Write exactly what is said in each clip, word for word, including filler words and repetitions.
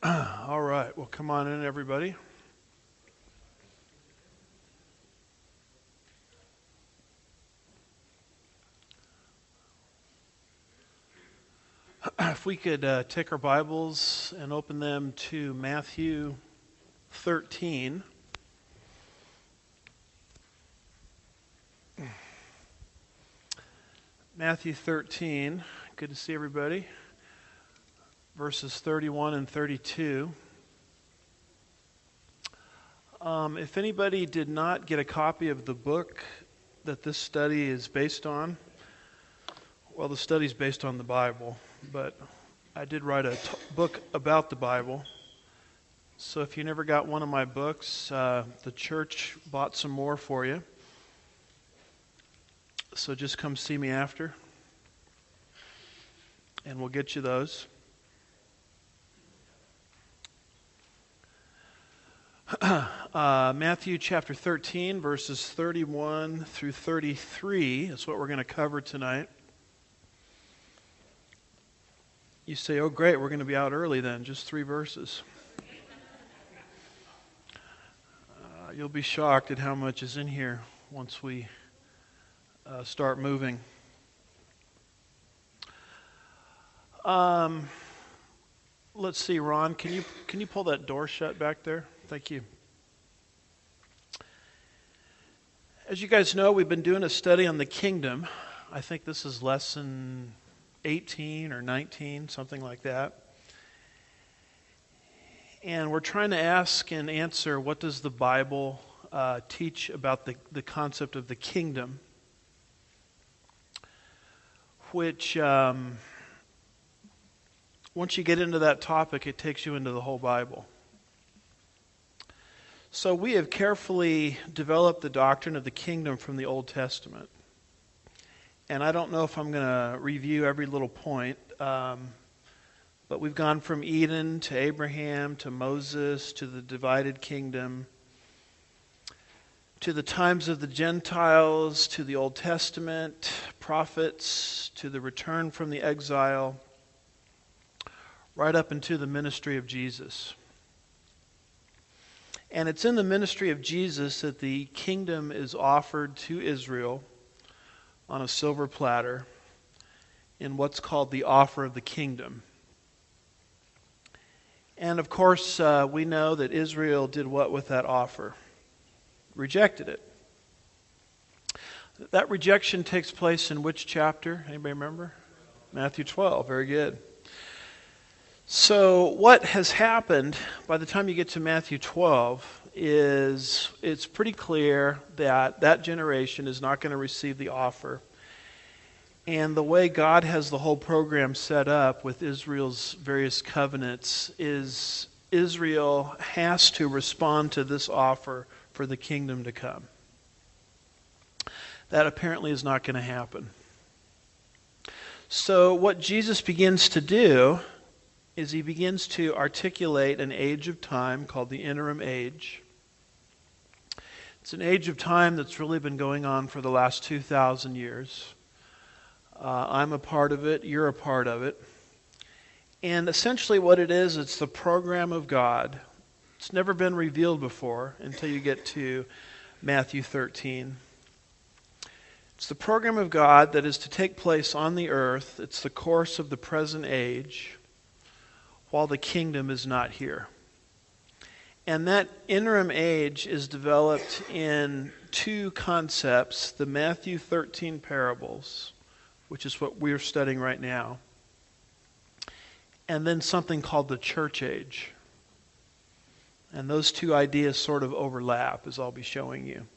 All right, well, come on in, everybody. If we could uh, take our Bibles and open them to Matthew thirteen. Matthew thirteen, good to see everybody. Verses thirty-one and thirty-two. Um, if anybody did not get a copy of the book that this study is based on, well, the study is based on the Bible, but I did write a t- book about the Bible. So if you never got one of my books, uh, the church bought some more for you. So just come see me after, and we'll get you those. uh, Matthew chapter thirteen, verses thirty-one through thirty-three is what we're going to cover tonight. You say, oh great, we're going to be out early then, just three verses. Uh, you'll be shocked at how much is in here once we uh, start moving. Um, let's see, Ron, can you can you pull that door shut back there? Thank you. As you guys know, we've been doing a study on the kingdom. I think this is lesson eighteen or nineteen, something like that. And we're trying to ask and answer, what does the Bible uh, teach about the, the concept of the kingdom? Which, um, once you get into that topic, it takes you into the whole Bible. So we have carefully developed the doctrine of the kingdom from the Old Testament. And I don't know if I'm going to review every little point, um, but we've gone from Eden to Abraham to Moses to the divided kingdom to the times of the Gentiles to the Old Testament, prophets, to the return from the exile, right up into the ministry of Jesus. And it's in the ministry of Jesus that the kingdom is offered to Israel on a silver platter in what's called the offer of the kingdom. And of course, uh, we know that Israel did what with that offer? Rejected it. That rejection takes place in which chapter? Anybody remember? Matthew twelve. Very good. So what has happened by the time you get to Matthew twelve is it's pretty clear that that generation is not going to receive the offer. And the way God has the whole program set up with Israel's various covenants is Israel has to respond to this offer for the kingdom to come. That apparently is not going to happen. So what Jesus begins to do is he begins to articulate an age of time called the interim age. It's an age of time that's really been going on for the last two thousand years. Uh, I'm a part of it, you're a part of it. And essentially what it is, it's the program of God. It's never been revealed before until you get to Matthew thirteen. It's the program of God that is to take place on the earth. It's the course of the present age, while the kingdom is not here. And that interim age is developed in two concepts, the Matthew thirteen parables, which is what we're studying right now, and then something called the church age. And those two ideas sort of overlap, as I'll be showing you.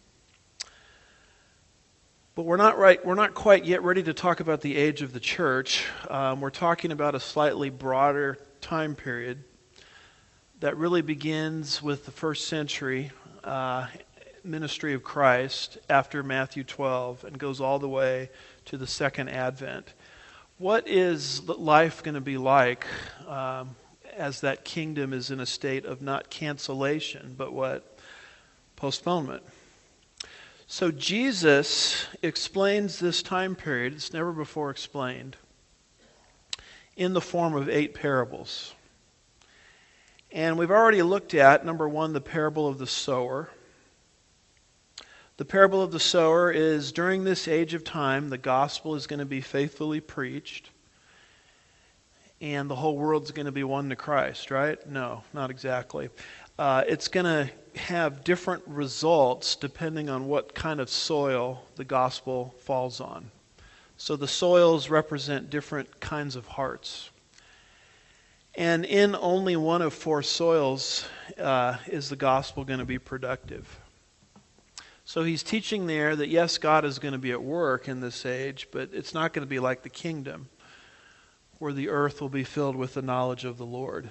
But we're not right. We're not quite yet ready to talk about the age of the church. Um, we're talking about a slightly broader time period that really begins with the first century uh, ministry of Christ after Matthew twelve and goes all the way to the second advent. What is life going to be like um, as that kingdom is in a state of not cancellation, but what? Postponement. So Jesus explains this time period, it's never before explained, in the form of eight parables. And we've already looked at, number one, the parable of the sower. The parable of the sower is during this age of time, the gospel is going to be faithfully preached, and the whole world's going to be won to Christ, right? No, not exactly. Uh, it's going to have different results depending on what kind of soil the gospel falls on. So the soils represent different kinds of hearts. And in only one of four soils uh, is the gospel going to be productive. So he's teaching there that yes, God is going to be at work in this age, but it's not going to be like the kingdom, where the earth will be filled with the knowledge of the Lord.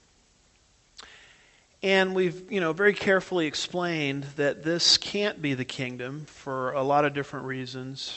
And we've, you know, very carefully explained that this can't be the kingdom for a lot of different reasons.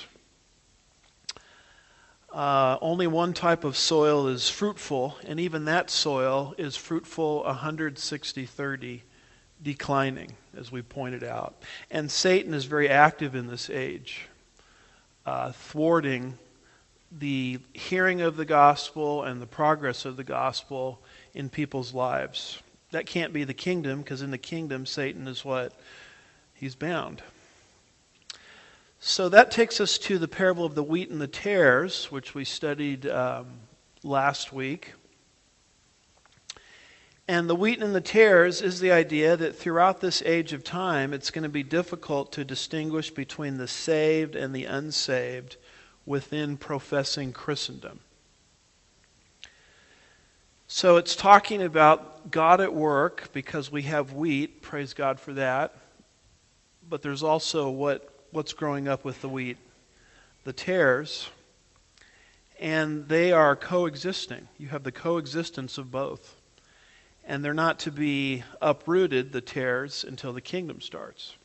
Uh, only one type of soil is fruitful, and even that soil is fruitful one hundred sixty thirty, declining, as we pointed out. And Satan is very active in this age, uh, thwarting the hearing of the gospel and the progress of the gospel in people's lives. That can't be the kingdom, because in the kingdom, Satan is what? He's bound. So that takes us to the parable of the wheat and the tares, which we studied um, last week. And the wheat and the tares is the idea that throughout this age of time, it's going to be difficult to distinguish between the saved and the unsaved within professing Christendom. So it's talking about God at work, because we have wheat, praise God for that. But there's also what what's growing up with the wheat, the tares, and they are coexisting. You have the coexistence of both. And they're not to be uprooted, the tares, until the kingdom starts.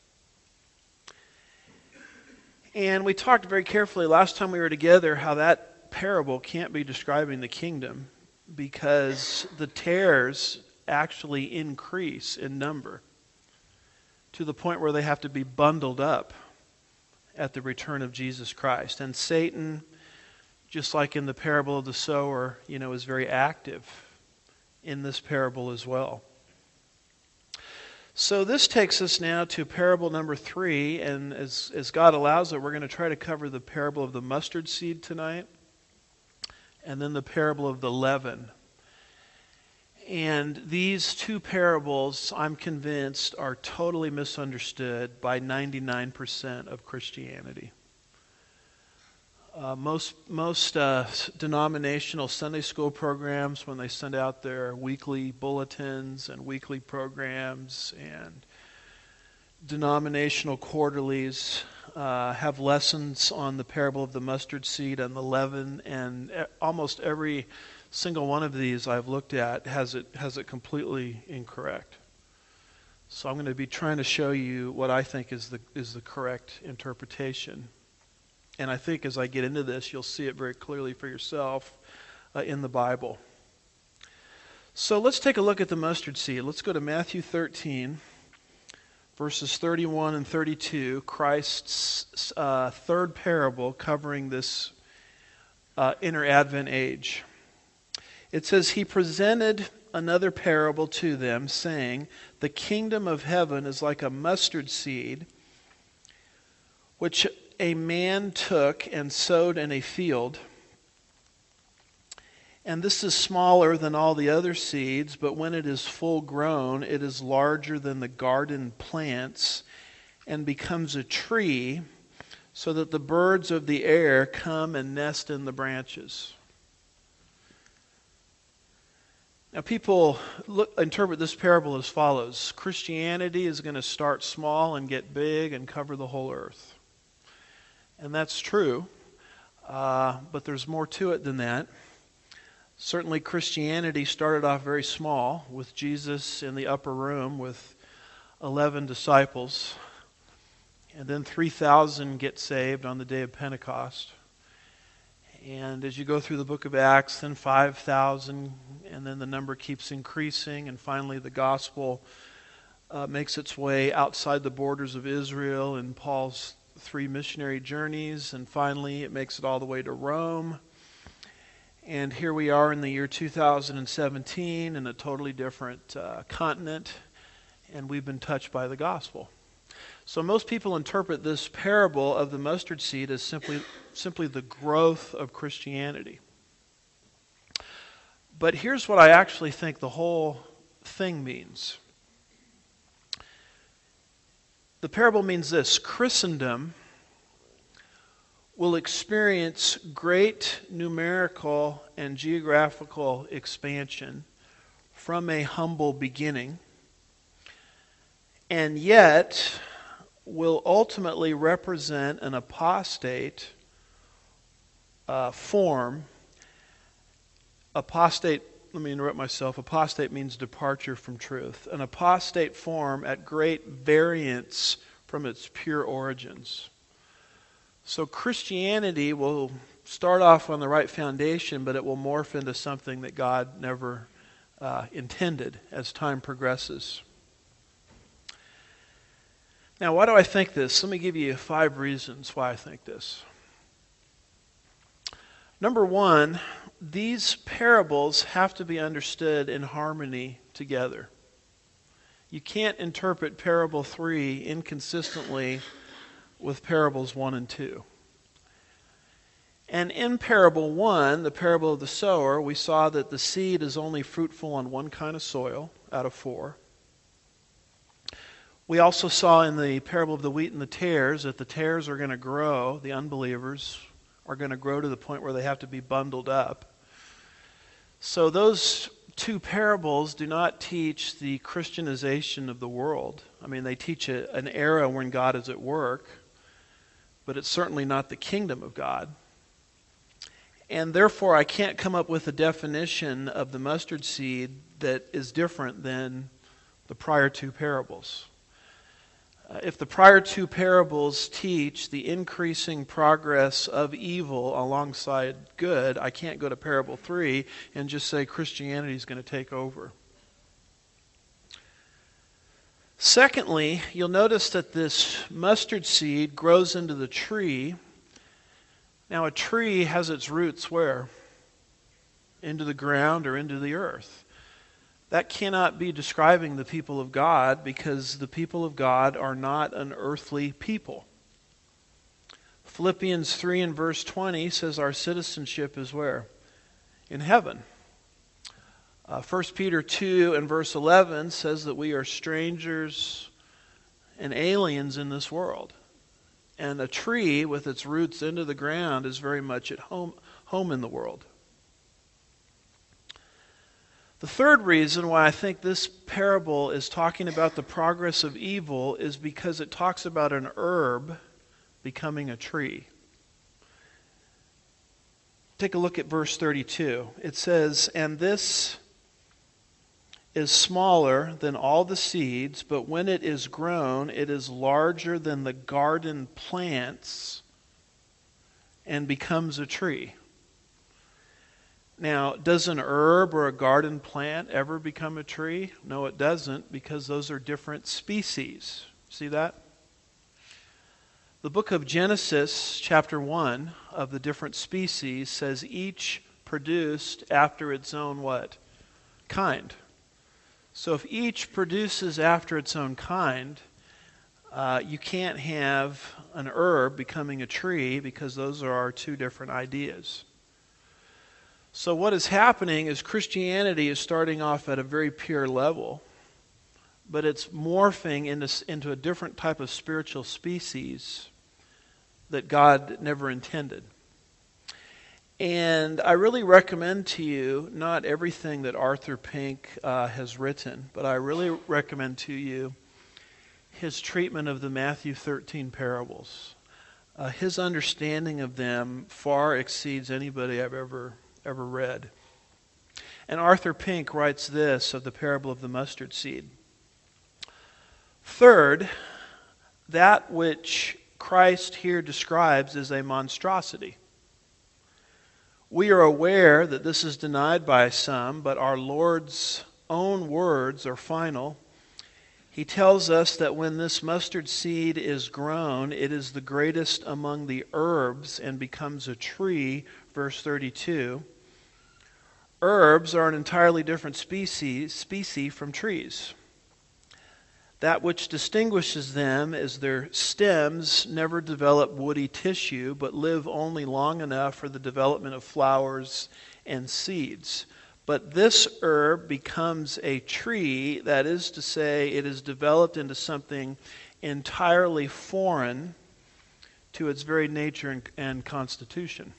And we talked very carefully last time we were together how that parable can't be describing the kingdom, because the tares actually increase in number to the point where they have to be bundled up at the return of Jesus Christ. And Satan, just like in the parable of the sower, you know, is very active in this parable as well. So this takes us now to parable number three, and as, as God allows it, we're going to try to cover the parable of the mustard seed tonight, and then the parable of the leaven. And these two parables, I'm convinced, are totally misunderstood by ninety-nine percent of Christianity. Uh, most most uh, denominational Sunday school programs, when they send out their weekly bulletins and weekly programs and denominational quarterlies, uh, have lessons on the parable of the mustard seed and the leaven, and almost every single one of these I've looked at has it has it completely incorrect. So I'm going to be trying to show you what I think is the is the correct interpretation. And I think as I get into this, you'll see it very clearly for yourself uh, in the Bible. So let's take a look at the mustard seed. Let's go to Matthew thirteen, verses thirty-one and thirty-two, Christ's uh, third parable covering this uh, inner Advent age. It says, "He presented another parable to them, saying, the kingdom of heaven is like a mustard seed, which a man took and sowed in a field. And this is smaller than all the other seeds, but when it is full grown, it is larger than the garden plants and becomes a tree, so that the birds of the air come and nest in the branches." Now, people look, interpret this parable as follows. Christianity is going to start small and get big and cover the whole earth. And that's true, uh, but there's more to it than that. Certainly, Christianity started off very small, with Jesus in the upper room with eleven disciples. And then three thousand get saved on the day of Pentecost. And as you go through the book of Acts, then five thousand, and then the number keeps increasing, and finally the gospel uh, makes its way outside the borders of Israel in Paul's three missionary journeys, and finally it makes it all the way to Rome. And here we are in the year two thousand seventeen in a totally different uh, continent, and we've been touched by the gospel. So most people interpret this parable of the mustard seed as simply, simply the growth of Christianity. But here's what I actually think the whole thing means. The parable means this: Christendom will experience great numerical and geographical expansion from a humble beginning, and yet will ultimately represent an apostate uh, form. Apostate, let me interrupt myself. Apostate means departure from truth. An apostate form at great variance from its pure origins. So Christianity will start off on the right foundation, but it will morph into something that God never uh, intended as time progresses. Now, why do I think this? Let me give you five reasons why I think this. Number one, these parables have to be understood in harmony together. You can't interpret parable three inconsistently with parables one and two. And in parable one, the parable of the sower, we saw that the seed is only fruitful on one kind of soil out of four. We also saw in the parable of the wheat and the tares that the tares are going to grow, the unbelievers are going to grow to the point where they have to be bundled up. So those two parables do not teach the Christianization of the world. I mean, they teach a, an era when God is at work, but it's certainly not the kingdom of God. And therefore, I can't come up with a definition of the mustard seed that is different than the prior two parables. Uh, if the prior two parables teach the increasing progress of evil alongside good, I can't go to parable three and just say Christianity is going to take over. Secondly, you'll notice that this mustard seed grows into the tree. Now, a tree has its roots where? Into the ground or into the earth. That cannot be describing the people of God, because the people of God are not an earthly people. Philippians three and verse twenty says our citizenship is where? In heaven. Uh, First Peter two and verse eleven says that we are strangers and aliens in this world. And a tree with its roots into the ground is very much at home, home in the world. The third reason why I think this parable is talking about the progress of evil is because it talks about an herb becoming a tree. Take a look at verse thirty-two. It says, "And this is smaller than all the seeds, but when it is grown, it is larger than the garden plants and becomes a tree." Now, does an herb or a garden plant ever become a tree? No, it doesn't, because those are different species. See that? The book of Genesis, chapter one, of the different species says each produced after its own what? Kind. So if each produces after its own kind, uh, you can't have an herb becoming a tree, because those are our two different ideas. So what is happening is Christianity is starting off at a very pure level, but it's morphing into, into a different type of spiritual species that God never intended. And I really recommend to you not everything that Arthur Pink uh, has written, but I really recommend to you his treatment of the Matthew thirteen parables. Uh, his understanding of them far exceeds anybody I've ever ever read. And Arthur Pink writes this of the parable of the mustard seed. Third, that which Christ here describes is a monstrosity. We are aware that this is denied by some, but our Lord's own words are final. He tells us that when this mustard seed is grown, it is the greatest among the herbs and becomes a tree, verse thirty-two. Herbs are an entirely different species, species from trees. That which distinguishes them is their stems never develop woody tissue, but live only long enough for the development of flowers and seeds. But this herb becomes a tree, that is to say, it is developed into something entirely foreign to its very nature and, and constitution.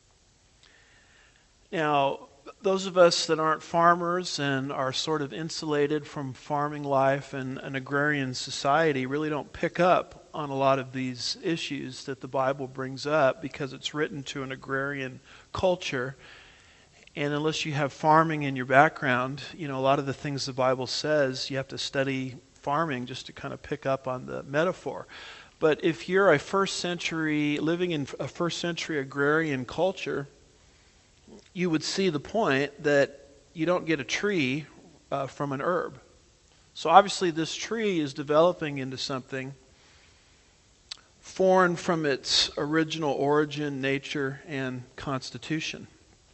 Now, those of us that aren't farmers and are sort of insulated from farming life and an agrarian society really don't pick up on a lot of these issues that the Bible brings up because it's written to an agrarian culture. And unless you have farming in your background, you know, a lot of the things the Bible says, you have to study farming just to kind of pick up on the metaphor. But if you're a first century, living in a first century agrarian culture, you would see the point that you don't get a tree uh, from an herb. So obviously this tree is developing into something foreign from its original origin, nature, and constitution.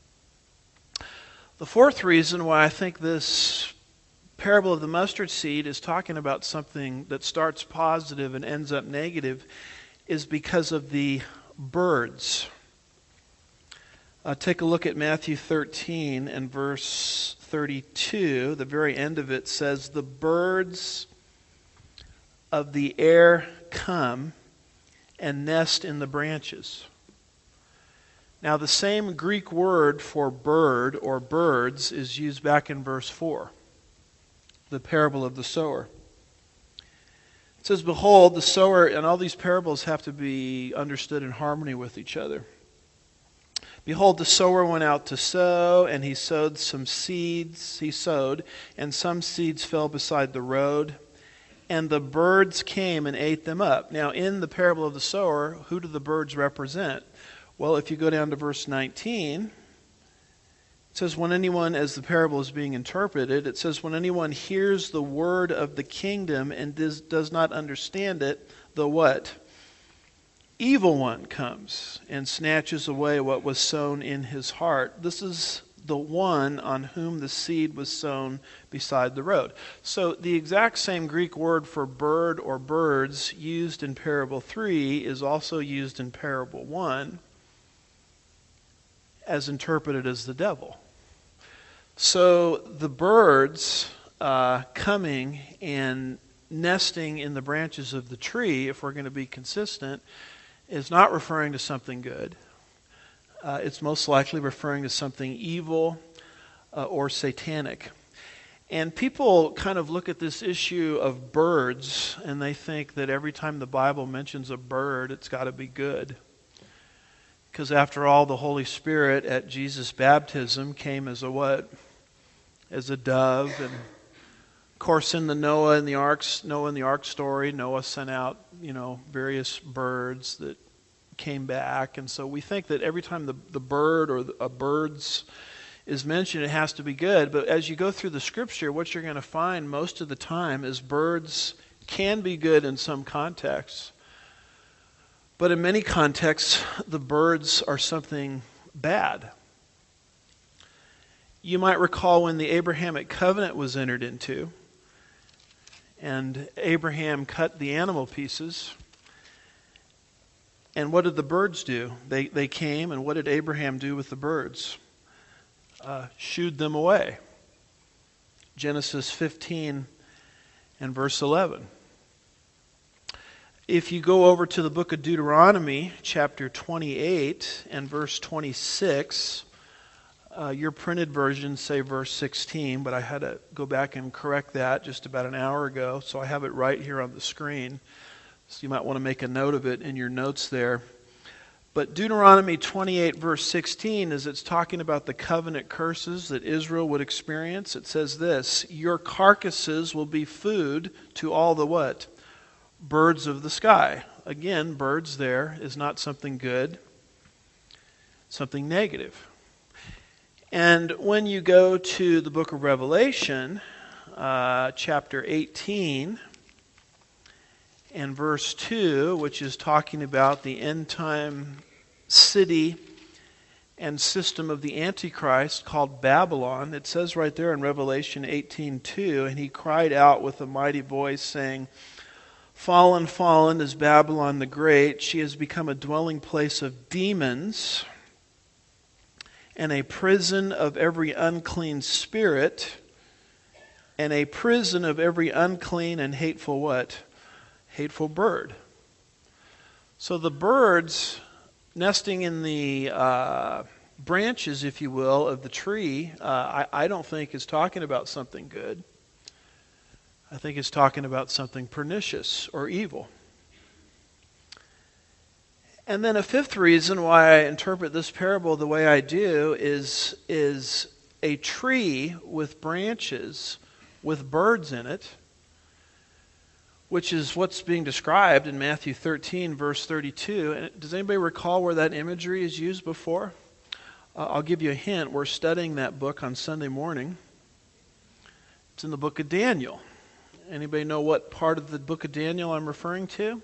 The fourth reason why I think this parable of the mustard seed is talking about something that starts positive and ends up negative is because of the birds. Uh, take a look at Matthew thirteen and verse thirty-two. The very end of it says, "The birds of the air come and nest in the branches." Now, the same Greek word for bird or birds is used back in verse four, the parable of the sower. It says, "Behold, the sower," and all these parables have to be understood in harmony with each other. "Behold, the sower went out to sow, and he sowed some seeds. He sowed, and some seeds fell beside the road, and the birds came and ate them up." Now, in the parable of the sower, who do the birds represent? Well, if you go down to verse nineteen, it says, when anyone, as the parable is being interpreted, it says, "When anyone hears the word of the kingdom and does, does not understand it, the" what? "Evil one comes and snatches away what was sown in his heart. This is the one on whom the seed was sown beside the road." So the exact same Greek word for bird or birds used in parable three is also used in parable one, as interpreted as the devil. So the birds uh, coming and nesting in the branches of the tree, if we're going to be consistent, is not referring to something good. Uh, it's most likely referring to something evil uh, or satanic. And people kind of look at this issue of birds and they think that every time the Bible mentions a bird, it's got to be good. Because after all, the Holy Spirit at Jesus' baptism came as a what? As a dove. And of course, in the Noah and the ark, Noah and the ark story, Noah sent out, you know, various birds that came back. And so we think that every time the, the bird or the, a bird's is mentioned, it has to be good. But as you go through the Scripture, what you're going to find most of the time is birds can be good in some contexts. But in many contexts, the birds are something bad. You might recall when the Abrahamic covenant was entered into, and Abraham cut the animal pieces. And what did the birds do? They they came, and what did Abraham do with the birds? Uh, shooed them away. Genesis fifteen and verse eleven. If you go over to the book of Deuteronomy, chapter twenty-eight and verse twenty-six, uh, your printed versions say verse sixteen, but I had to go back and correct that just about an hour ago, so I have it right here on the screen. So you might want to make a note of it in your notes there. But Deuteronomy twenty-eight verse sixteen, as it's talking about the covenant curses that Israel would experience, it says this: "Your carcasses will be food to all the" what? "Birds of the sky." Again, birds there is not something good, something negative. And when you go to the book of Revelation, uh, chapter eighteen, and verse two, which is talking about the end time city and system of the Antichrist called Babylon. It says right there in Revelation eighteen two, and he cried out with a mighty voice, saying, "Fallen, fallen is Babylon the Great. She has become a dwelling place of demons and a prison of every unclean spirit and a prison of every unclean and hateful" what? Hateful bird. So the birds nesting in the uh, branches, if you will, of the tree, uh, I, I don't think is talking about something good. I think it's talking about something pernicious or evil. And then a fifth reason why I interpret this parable the way I do is, is a tree with branches with birds in it, which is what's being described in Matthew thirteen, verse thirty-two. And does anybody recall where that imagery is used before? Uh, I'll give you a hint. We're studying that book on Sunday morning. It's in the book of Daniel. Anybody know what part of the book of Daniel I'm referring to?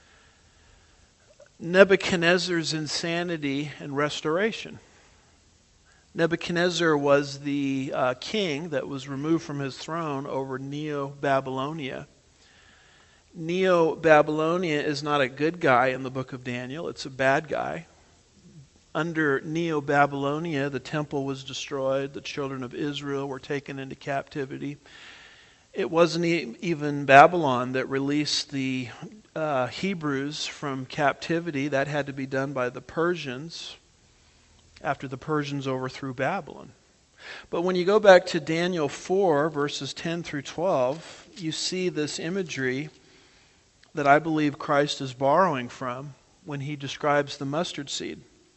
Nebuchadnezzar's insanity and restoration. Nebuchadnezzar was the uh, king that was removed from his throne over Neo-Babylonia. Neo-Babylonia is not a good guy in the book of Daniel. It's a bad guy. Under Neo-Babylonia, the temple was destroyed. The children of Israel were taken into captivity. It wasn't even Babylon that released the uh, Hebrews from captivity. That had to be done by the Persians after the Persians overthrew Babylon. But when you go back to Daniel four, verses ten through twelve, you see this imagery that I believe Christ is borrowing from when he describes the mustard seed.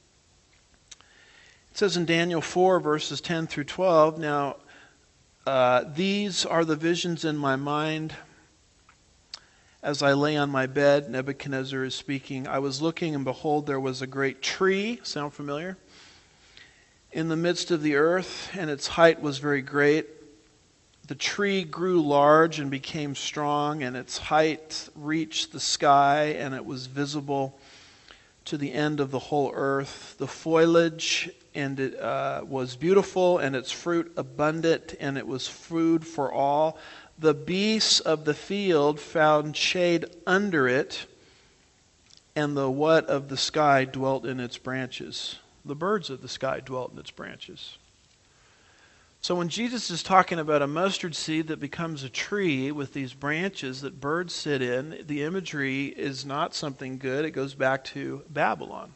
It says in Daniel four, verses ten through twelve, "Now uh, these are the visions in my mind as I lay on my bed." Nebuchadnezzar is speaking. "I was looking, and behold, there was a great tree." Sound familiar? "In the midst of the earth, and its height was very great. The tree grew large and became strong, and its height reached the sky, and it was visible to the end of the whole earth. The foliage and it uh, was beautiful, and its fruit abundant, and it was food for all. The beasts of the field found shade under it, and the what of the sky dwelt in its branches." The birds of the sky dwelt in its branches. So when Jesus is talking about a mustard seed that becomes a tree with these branches that birds sit in, the imagery is not something good. It goes back to Babylon.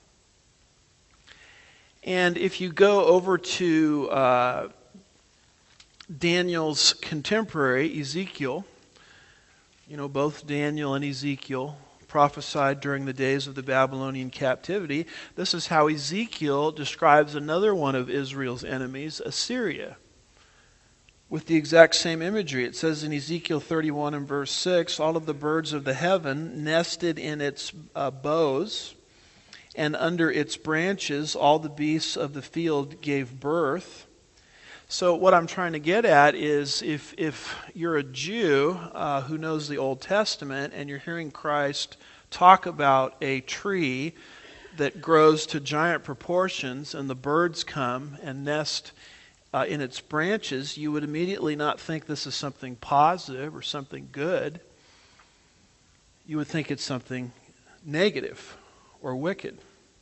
And if you go over to uh, Daniel's contemporary, Ezekiel, you know, both Daniel and Ezekiel prophesied during the days of the Babylonian captivity. This is how Ezekiel describes another one of Israel's enemies, Assyria, with the exact same imagery. It says in Ezekiel thirty-one and verse six, "All of the birds of the heaven nested in its uh, boughs, and under its branches all the beasts of the field gave birth." So what I'm trying to get at is if if you're a Jew uh, who knows the Old Testament and you're hearing Christ talk about a tree that grows to giant proportions and the birds come and nest uh, in its branches, you would immediately not think this is something positive or something good. You would think it's something negative or wicked.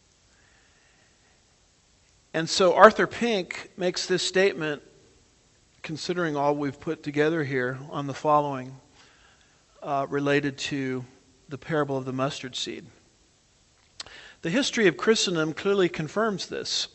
And so Arthur Pink makes this statement, considering all we've put together here, on the following, uh, related to the parable of the mustard seed. "The history of Christendom clearly confirms this.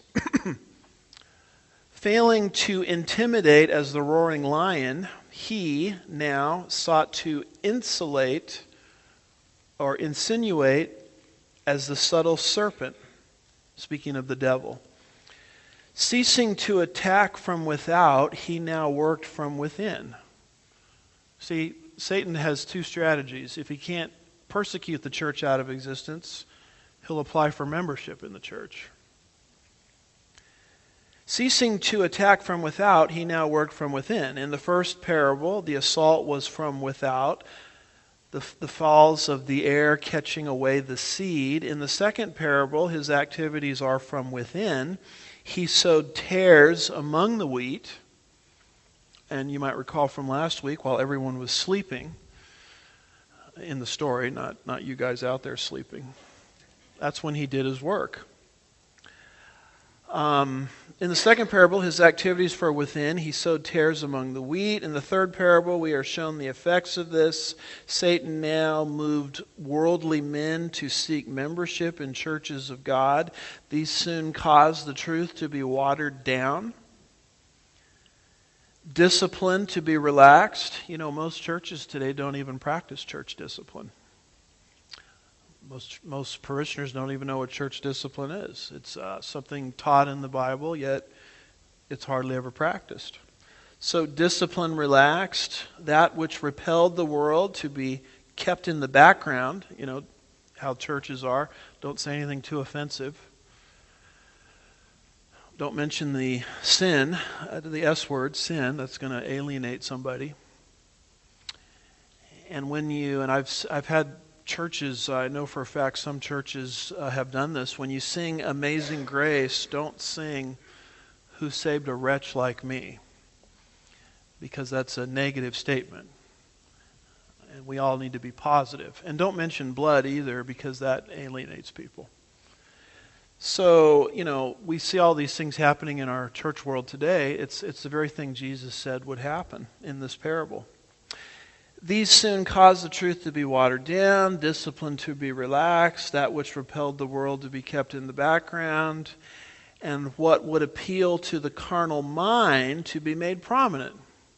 Failing to intimidate as the roaring lion, he now sought to insulate or insinuate as the subtle serpent," speaking of the devil. "Ceasing to attack from without, he now worked from within." See, Satan has two strategies. If he can't persecute the church out of existence, he'll apply for membership in the church. "Ceasing to attack from without, he now worked from within." In the first parable, the assault was from without, the, the falls of the air catching away the seed. In the second parable, his activities are from within. He sowed tares among the wheat. And you might recall from last week, while everyone was sleeping in the story, not, not you guys out there sleeping, that's when he did his work. Um, in the second parable, his activities for within, he sowed tares among the wheat. In the third parable, we are shown the effects of this. Satan now moved worldly men to seek membership in churches of God. These soon caused the truth to be watered down. Discipline to be relaxed. You know, most churches today don't even practice church discipline. Most most parishioners don't even know what church discipline is. It's uh, something taught in the Bible, yet it's hardly ever practiced. So discipline relaxed, that which repelled the world to be kept in the background. You know how churches are. Don't say anything too offensive. Don't mention the sin, uh, the S word, sin. That's going to alienate somebody. And when you, and I've I've had churches, I know for a fact some churches uh, have done this. When you sing Amazing Grace, don't sing Who Saved a Wretch Like Me, because that's a negative statement. And we all need to be positive. And don't mention blood either, because that alienates people. So, you know, we see all these things happening in our church world today. It's, it's the very thing Jesus said would happen in this parable. These soon caused the truth to be watered down, discipline to be relaxed, that which repelled the world to be kept in the background, and what would appeal to the carnal mind to be made prominent.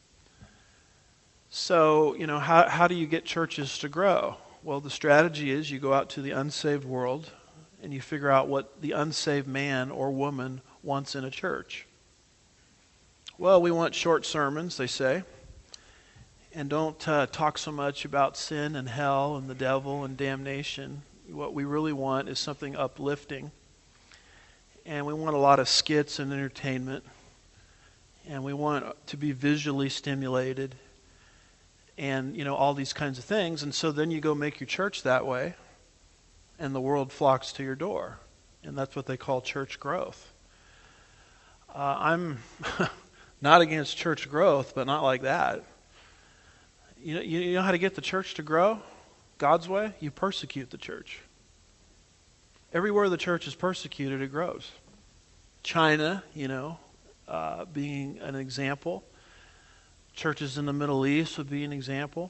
So, you know, how, how do you get churches to grow? Well, the strategy is you go out to the unsaved world and you figure out what the unsaved man or woman wants in a church. Well, we want short sermons, they say. And don't uh, talk so much about sin and hell and the devil and damnation. What we really want is something uplifting. And we want a lot of skits and entertainment. And we want to be visually stimulated. And, you know, all these kinds of things. And so then you go make your church that way. And the world flocks to your door. And that's what they call church growth. Uh, I'm not against church growth, but not like that. You know, you know how to get the church to grow God's way? You persecute the church. Everywhere the church is persecuted, it grows. China, you know, uh, being an example. Churches in the Middle East would be an example.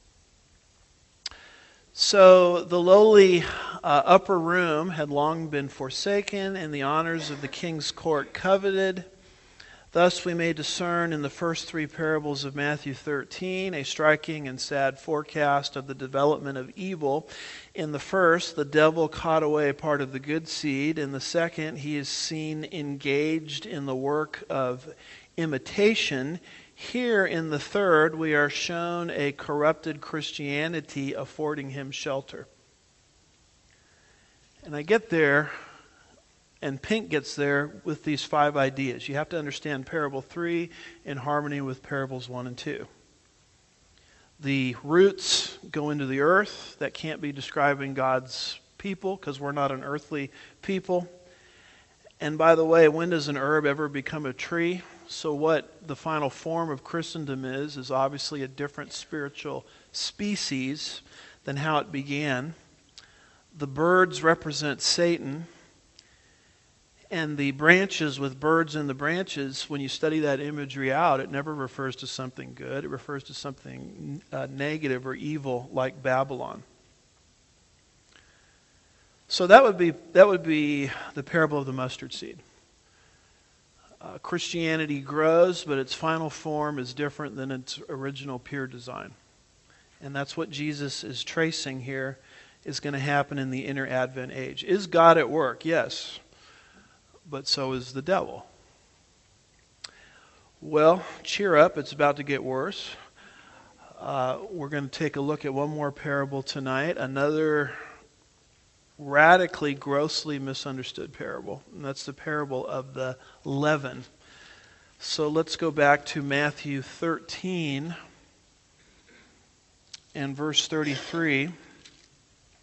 So the lowly uh, upper room had long been forsaken, and the honors of the king's court coveted. Thus we may discern in the first three parables of Matthew thirteen a striking and sad forecast of the development of evil. In the first, the devil caught away part of the good seed. In the second, he is seen engaged in the work of imitation. Here in the third, we are shown a corrupted Christianity affording him shelter. And I get there, and Pink gets there with these five ideas. You have to understand parable three in harmony with parables one and two. The roots go into the earth. That can't be describing God's people because we're not an earthly people. And by the way, when does an herb ever become a tree? So what the final form of Christendom is, is obviously a different spiritual species than how it began. The birds represent Satan. And the branches with birds in the branches, when you study that imagery out, it never refers to something good. It refers to something uh, negative or evil like Babylon. So that would be that would be the parable of the mustard seed. Uh, Christianity grows, but its final form is different than its original pure design. And that's what Jesus is tracing here is going to happen in the inner Advent age. Is God at work? Yes. But so is the devil. Well, cheer up. It's about to get worse. Uh, we're going to take a look at one more parable tonight. Another radically, grossly misunderstood parable. And that's the parable of the leaven. So let's go back to Matthew thirteen and verse thirty-three.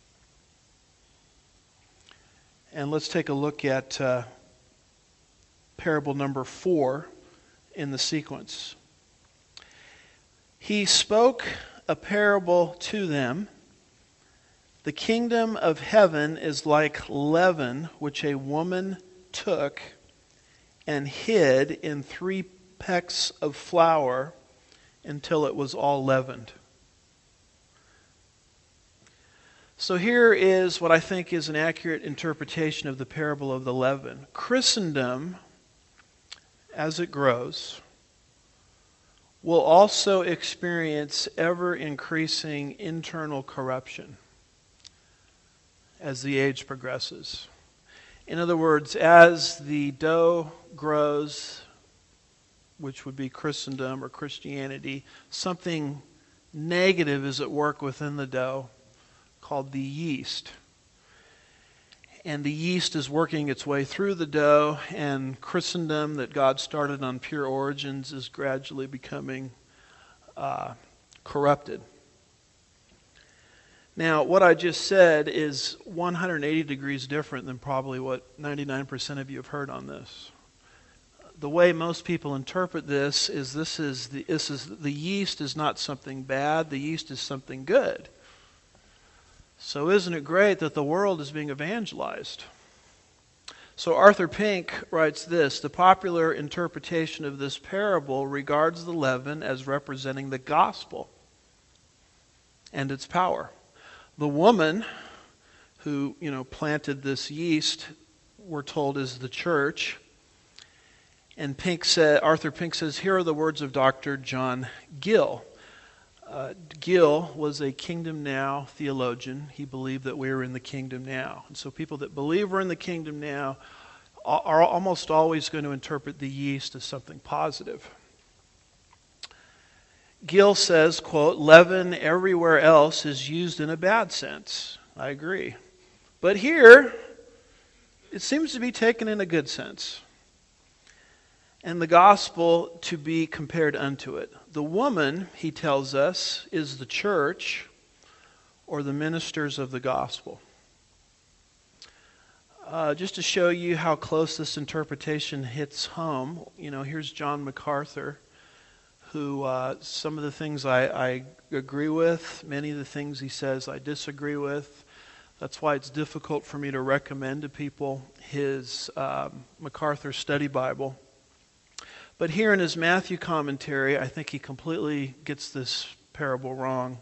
And let's take a look at uh, parable number four in the sequence. He spoke a parable to them. The kingdom of heaven is like leaven, which a woman took and hid in three pecks of flour until it was all leavened. So here is what I think is an accurate interpretation of the parable of the leaven. Christendom, as it grows, will also experience ever-increasing internal corruption as the age progresses. In other words, as the dough grows, which would be Christendom or Christianity, something negative is at work within the dough called the yeast. And the yeast is working its way through the dough, and Christendom that God started on pure origins is gradually becoming uh, corrupted. Now, what I just said is one hundred eighty degrees different than probably what ninety-nine percent of you have heard on this. The way most people interpret this is this is the, this is the yeast is not something bad, the yeast is something good. So isn't it great that the world is being evangelized? So Arthur Pink writes this: the popular interpretation of this parable regards the leaven as representing the gospel and its power. The woman who, you know, planted this yeast, we're told, is the church. And Pink said, Arthur Pink says, here are the words of Doctor John Gill. Uh, Gill was a Kingdom Now theologian. He believed that we were in the Kingdom Now. And so people that believe we're in the Kingdom Now are almost always going to interpret the yeast as something positive. Gill says, quote, leaven everywhere else is used in a bad sense. I agree. But here, it seems to be taken in a good sense. And the gospel to be compared unto it. The woman, he tells us, is the church or the ministers of the gospel. Uh, just to show you how close this interpretation hits home, you know, here's John MacArthur, who uh, some of the things I, I agree with, many of the things he says I disagree with. That's why it's difficult for me to recommend to people his um, MacArthur Study Bible. But here in his Matthew commentary, I think he completely gets this parable wrong.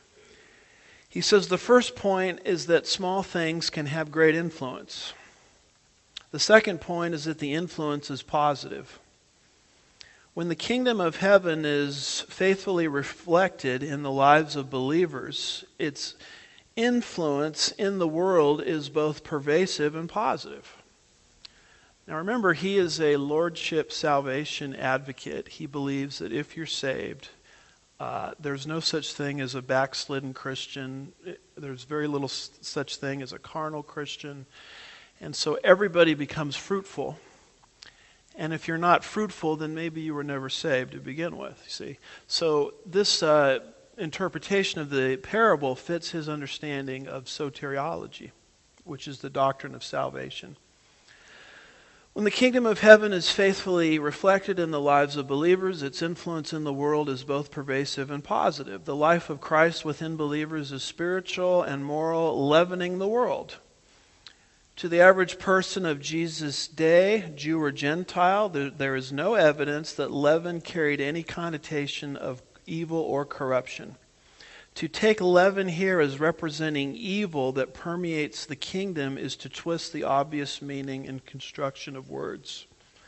He says the first point is that small things can have great influence. The second point is that the influence is positive. When the kingdom of heaven is faithfully reflected in the lives of believers, its influence in the world is both pervasive and positive. Now remember, he is a lordship salvation advocate. He believes that if you're saved, uh, there's no such thing as a backslidden Christian. There's very little such thing as a carnal Christian. And so everybody becomes fruitful. And if you're not fruitful, then maybe you were never saved to begin with, you see. So this uh, interpretation of the parable fits his understanding of soteriology, which is the doctrine of salvation. When the kingdom of heaven is faithfully reflected in the lives of believers, its influence in the world is both pervasive and positive. The life of Christ within believers is spiritual and moral, leavening the world. To the average person of Jesus' day, Jew or Gentile, there, there is no evidence that leaven carried any connotation of evil or corruption. To take leaven here as representing evil that permeates the kingdom is to twist the obvious meaning and construction of words.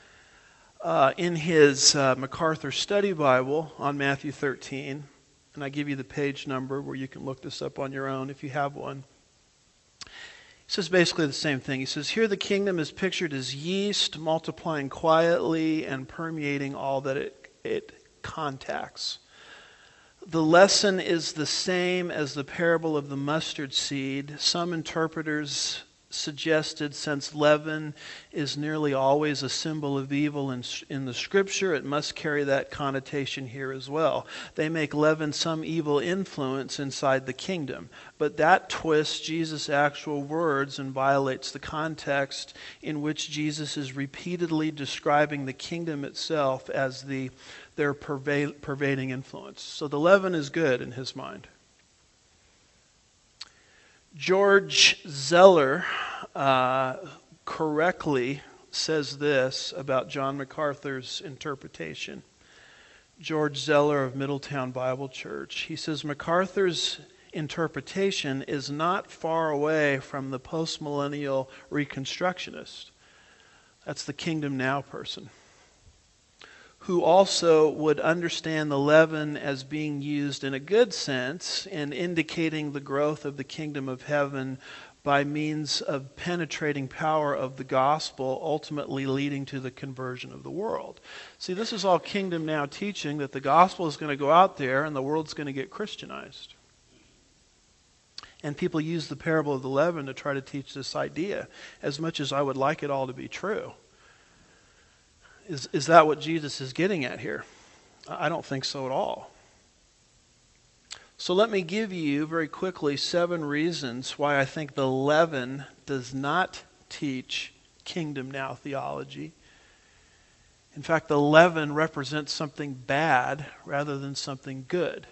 Uh, in his uh, MacArthur Study Bible on Matthew thirteen, and I give you the page number where you can look this up on your own if you have one. He says basically the same thing. He says, here the kingdom is pictured as yeast multiplying quietly and permeating all that it, it contacts. The lesson is the same as the parable of the mustard seed. Some interpreters suggested, since leaven is nearly always a symbol of evil in, in the Scripture, it must carry that connotation here as well. They make leaven some evil influence inside the kingdom. But that twists Jesus' actual words and violates the context in which Jesus is repeatedly describing the kingdom itself as the their pervade, pervading influence. So the leaven is good in his mind. George Zeller uh, correctly says this about John MacArthur's interpretation. George Zeller of Middletown Bible Church. He says MacArthur's interpretation is not far away from the postmillennial Reconstructionist. That's the Kingdom Now person, who also would understand the leaven as being used in a good sense in indicating the growth of the kingdom of heaven by means of penetrating power of the gospel, ultimately leading to the conversion of the world. See, this is all Kingdom Now teaching, that the gospel is going to go out there and the world's going to get Christianized. And people use the parable of the leaven to try to teach this idea, as much as I would like it all to be true. Is, is that what Jesus is getting at here? I don't think so at all. So let me give you very quickly seven reasons why I think the leaven does not teach Kingdom Now theology. In fact, the leaven represents something bad rather than something good.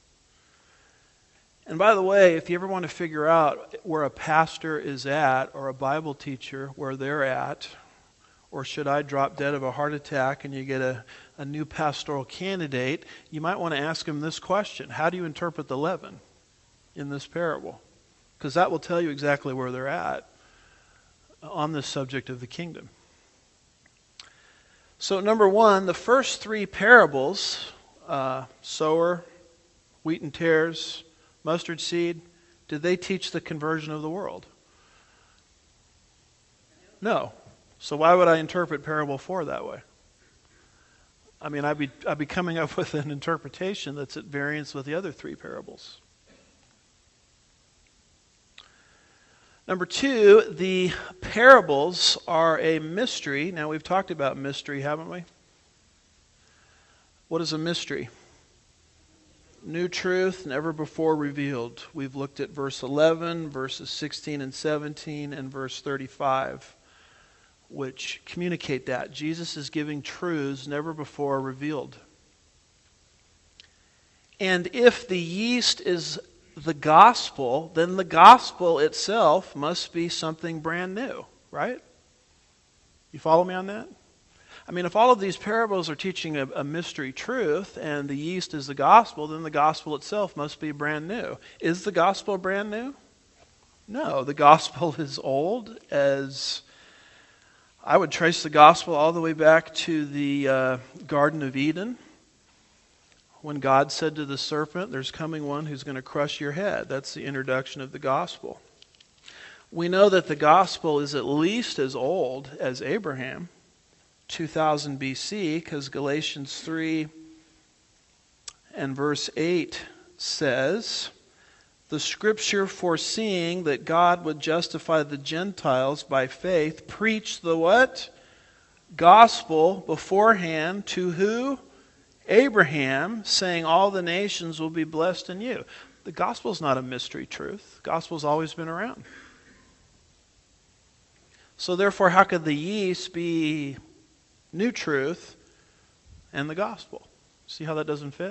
And by the way, if you ever want to figure out where a pastor is at, or a Bible teacher where they're at, or should I drop dead of a heart attack and you get a, a new pastoral candidate, you might want to ask them this question: how do you interpret the leaven in this parable? Because that will tell you exactly where they're at on this subject of the kingdom. So number one, the first three parables, uh, sower, wheat and tares, mustard seed, did they teach the conversion of the world? No. So why would I interpret parable four that way? I mean, I'd be, I'd be coming up with an interpretation that's at variance with the other three parables. Number two, the parables are a mystery. Now, we've talked about mystery, haven't we? What is a mystery? New truth, never before revealed. We've looked at verse eleven, verses sixteen and seventeen, and verse thirty-five, which communicate that. Jesus is giving truths never before revealed. And if the yeast is the gospel, then the gospel itself must be something brand new, right? You follow me on that? I mean, if all of these parables are teaching a, a mystery truth and the yeast is the gospel, then the gospel itself must be brand new. Is the gospel brand new? No, the gospel is old. As I would trace the gospel all the way back to the uh, Garden of Eden, when God said to the serpent, "There's coming one who's going to crush your head." That's the introduction of the gospel. We know that the gospel is at least as old as Abraham, two thousand B C, because Galatians three and verse eight says, "The scripture, foreseeing that God would justify the Gentiles by faith, preached the" what? Gospel beforehand to who? Abraham, saying all the nations will be blessed in you. The gospel is not a mystery truth. The gospel's always been around. So therefore, how could the yeast be new truth and the gospel? See how that doesn't fit?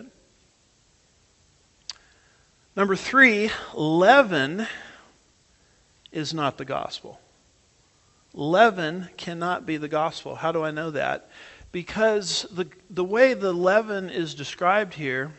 Number three, leaven is not the gospel. Leaven cannot be the gospel. How do I know that? Because the, the way the leaven is described here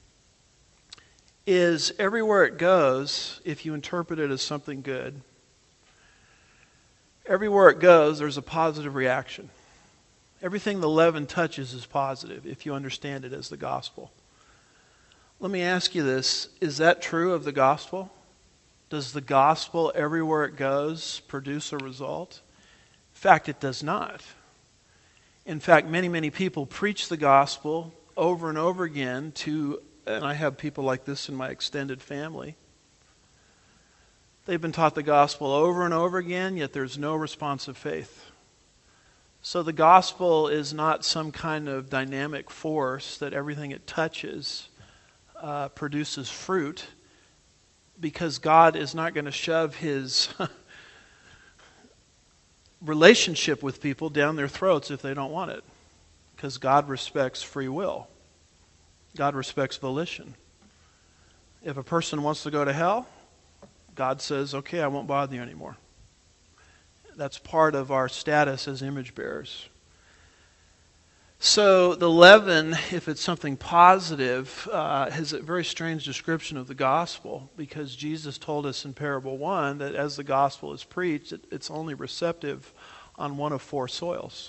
is everywhere it goes, if you interpret it as something good, everywhere it goes, there's a positive reaction. Everything the leaven touches is positive, if you understand it as the gospel. Let me ask you this. Is that true of the gospel? Does the gospel, everywhere it goes, produce a result? In fact, it does not. In fact, many, many people preach the gospel over and over again to, and I have people like this in my extended family, They've been taught the gospel over and over again, yet there's no responsive faith. So the gospel is not some kind of dynamic force that everything it touches uh, produces fruit, because God is not going to shove his relationship with people down their throats if they don't want it. Because God respects free will. God respects volition. If a person wants to go to hell, God says, okay, I won't bother you anymore. That's part of our status as image bearers. So the leaven, if it's something positive, uh, has a very strange description of the gospel, because Jesus told us in parable one that as the gospel is preached, it, it's only receptive on one of four soils.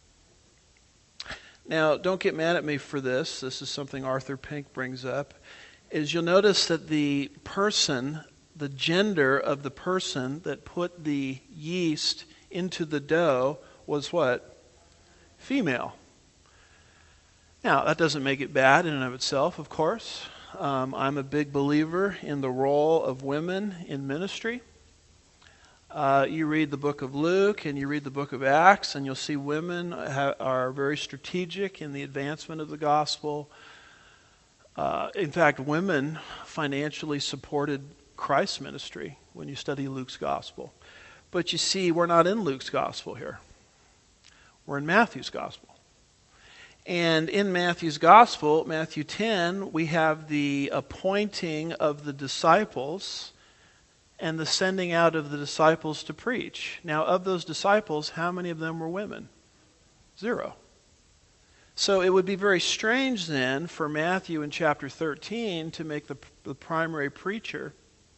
Now, don't get mad at me for this. This is something Arthur Pink brings up. Is you'll notice that the person, the gender of the person that put the yeast into the dough was what? Female. Now, that doesn't make it bad in and of itself, of course. Um, I'm a big believer in the role of women in ministry. Uh, you read the book of Luke and you read the book of Acts, and you'll see women ha- are very strategic in the advancement of the gospel. Uh, in fact, women financially supported Christ's ministry when you study Luke's gospel. But you see, we're not in Luke's gospel here. We're in Matthew's gospel. And in Matthew's gospel, Matthew ten, we have the appointing of the disciples and the sending out of the disciples to preach. Now, of those disciples, how many of them were women? Zero. So it would be very strange then for Matthew in chapter thirteen to make the, the primary preacher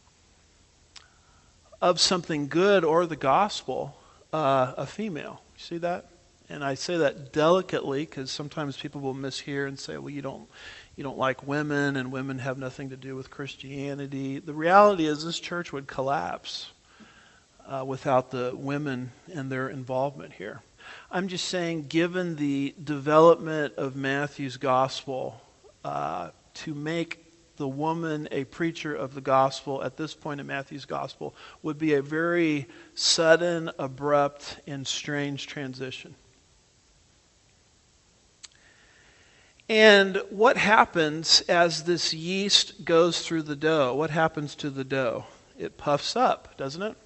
of something good or the gospel uh, a female. You see that? And I say that delicately because sometimes people will mishear and say, well, you don't you don't like women, and women have nothing to do with Christianity. The reality is this church would collapse uh, without the women and their involvement here. I'm just saying, given the development of Matthew's gospel, uh, to make the woman a preacher of the gospel at this point in Matthew's gospel would be a very sudden, abrupt, and strange transition. And what happens as this yeast goes through the dough? What happens to the dough? It puffs up, doesn't it?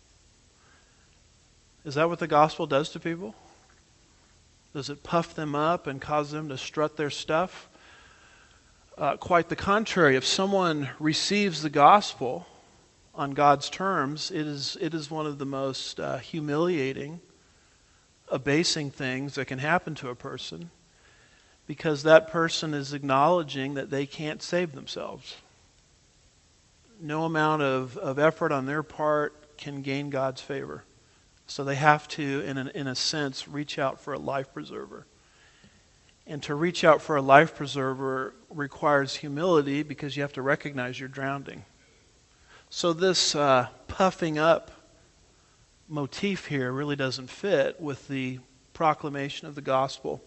Is that what the gospel does to people? Does it puff them up and cause them to strut their stuff? Uh, quite the contrary. If someone receives the gospel on God's terms, it is it is one of the most uh, humiliating, abasing things that can happen to a person, because that person is acknowledging that they can't save themselves. No amount of, of effort on their part can gain God's favor. So they have to, in a, in a sense, reach out for a life preserver. And to reach out for a life preserver requires humility, because you have to recognize you're drowning. So this uh, puffing up motif here really doesn't fit with the proclamation of the gospel.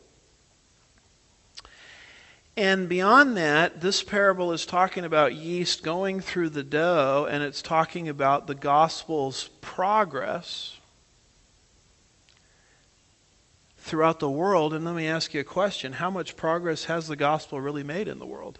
And beyond that, this parable is talking about yeast going through the dough, and it's talking about the gospel's progress throughout the world. And let me ask you a question. How much progress has the gospel really made in the world?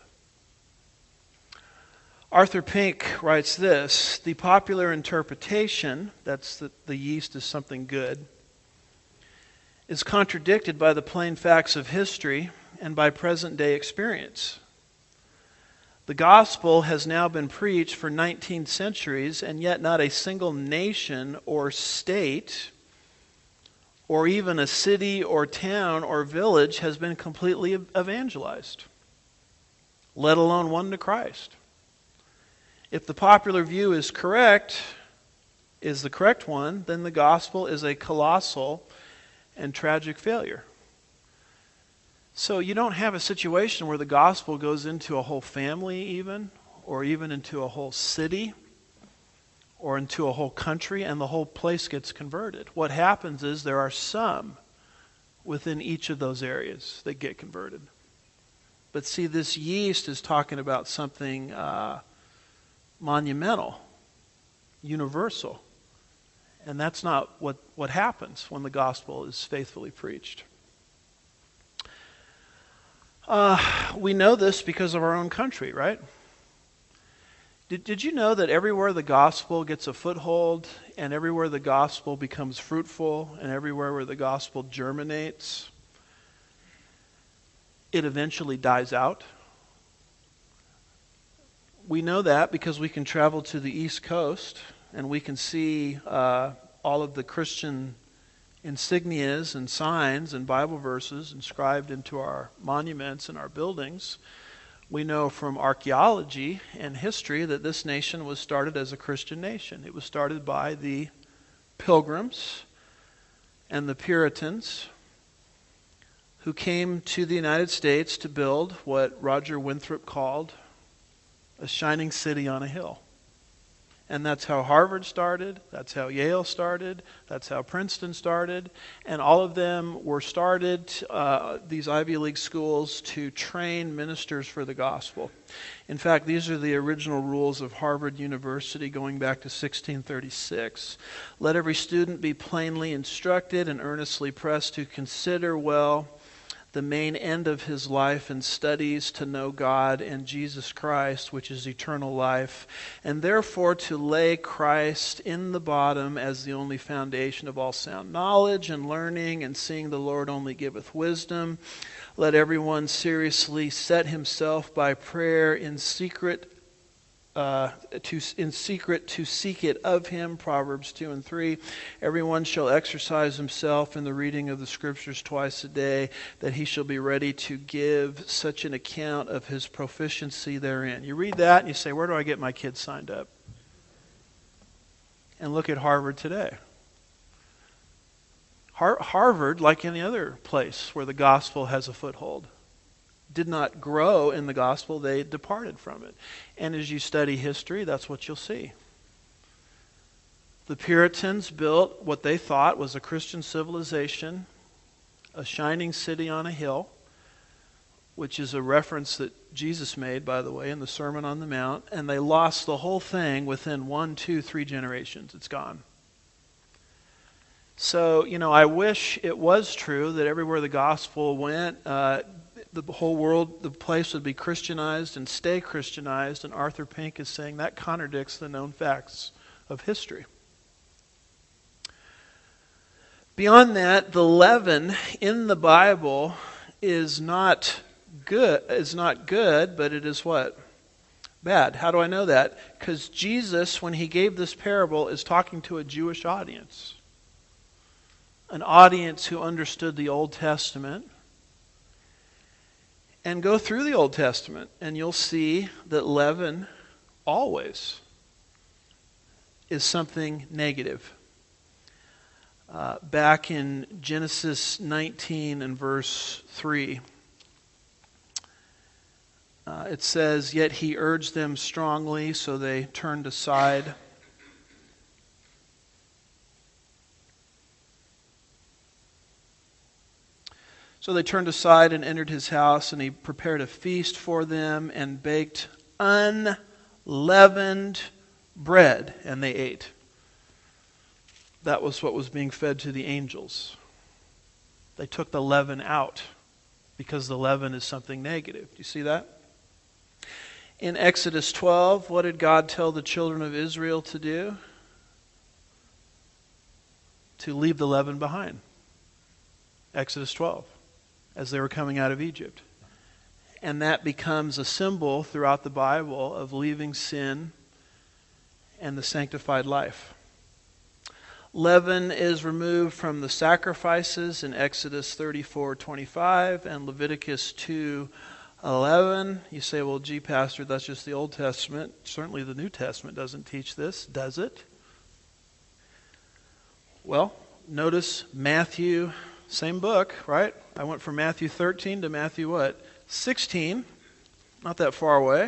Arthur Pink writes this: the popular interpretation, that's that the yeast is something good, is contradicted by the plain facts of history and by present-day experience. The gospel has now been preached for nineteen centuries, and yet not a single nation or state or even a city or town or village has been completely evangelized, let alone won to Christ. If the popular view is correct, is the correct one, then the gospel is a colossal and tragic failure. So you don't have a situation where the gospel goes into a whole family even, or even into a whole city, or into a whole country, and the whole place gets converted. What happens is there are some within each of those areas that get converted. But see, this yeast is talking about something uh, monumental. universal. And that's not what, what happens when the gospel is faithfully preached. Uh, we know this because of our own country, right? Did, did you know that everywhere the gospel gets a foothold, and everywhere the gospel becomes fruitful, and everywhere where the gospel germinates, it eventually dies out? We know that because we can travel to the East Coast and we can see uh, all of the Christian insignias and signs and Bible verses inscribed into our monuments and our buildings. We know from archaeology and history that this nation was started as a Christian nation. It was started by the Pilgrims and the Puritans who came to the United States to build what Roger Winthrop called a shining city on a hill. And that's how Harvard started, that's how Yale started, that's how Princeton started, and all of them were started, uh, these Ivy League schools, to train ministers for the gospel. In fact, these are the original rules of Harvard University going back to sixteen thirty-six. Let every student be plainly instructed and earnestly pressed to consider well the main end of his life and studies, to know God and Jesus Christ, which is eternal life, and therefore to lay Christ in the bottom as the only foundation of all sound knowledge and learning, and seeing the Lord only giveth wisdom. Let everyone seriously set himself by prayer in secret Uh, to, in secret to seek it of him, Proverbs two and three. Everyone shall exercise himself in the reading of the Scriptures twice a day, that he shall be ready to give such an account of his proficiency therein. You read that and you say, where do I get my kids signed up? And look at Harvard today. Har- Harvard, like any other place where the gospel has a foothold, did not grow in the gospel, they departed from it. And as you study history, that's what you'll see. The Puritans built what they thought was a Christian civilization, a shining city on a hill, which is a reference that Jesus made, by the way, in the Sermon on the Mount, and they lost the whole thing within one, two, three generations. It's gone. So, you know, I wish it was true that everywhere the gospel went, uh, the whole world, the place would be Christianized and stay Christianized, and Arthur Pink is saying that contradicts the known facts of history. Beyond that, the leaven in the Bible is not good, is not good, but it is what? Bad. How do I know that? Because Jesus, when he gave this parable, is talking to a Jewish audience. An audience who understood the Old Testament. And go through the Old Testament, and you'll see that leaven always is something negative. Uh, back in Genesis nineteen and verse three, uh, it says, "Yet he urged them strongly, so they turned aside." So they turned aside and entered his house, and he prepared a feast for them and baked unleavened bread, and they ate. That was what was being fed to the angels. They took the leaven out because the leaven is something negative. Do you see that? In Exodus twelve, what did God tell the children of Israel to do? To leave the leaven behind. Exodus twelve. As they were coming out of Egypt. And that becomes a symbol throughout the Bible of leaving sin and the sanctified life. Leaven is removed from the sacrifices in Exodus thirty-four twenty-five and Leviticus two eleven. You say, well, gee, Pastor, that's just the Old Testament. Certainly the New Testament doesn't teach this, does it? Well, notice Matthew, same book, right? I went from Matthew thirteen to Matthew what? sixteen. Not that far away.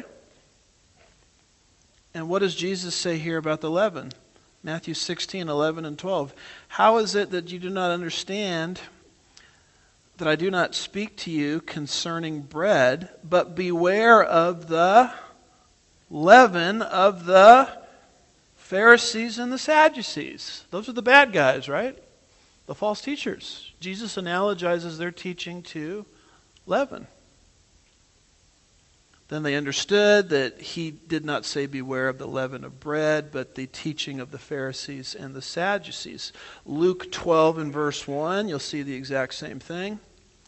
And what does Jesus say here about the leaven? Matthew sixteen, eleven, and twelve. How is it that you do not understand that I do not speak to you concerning bread, but beware of the leaven of the Pharisees and the Sadducees. Those are the bad guys, right? The false teachers. Jesus analogizes their teaching to leaven. Then they understood that he did not say beware of the leaven of bread, but the teaching of the Pharisees and the Sadducees. Luke twelve and verse one, you'll see the exact same thing.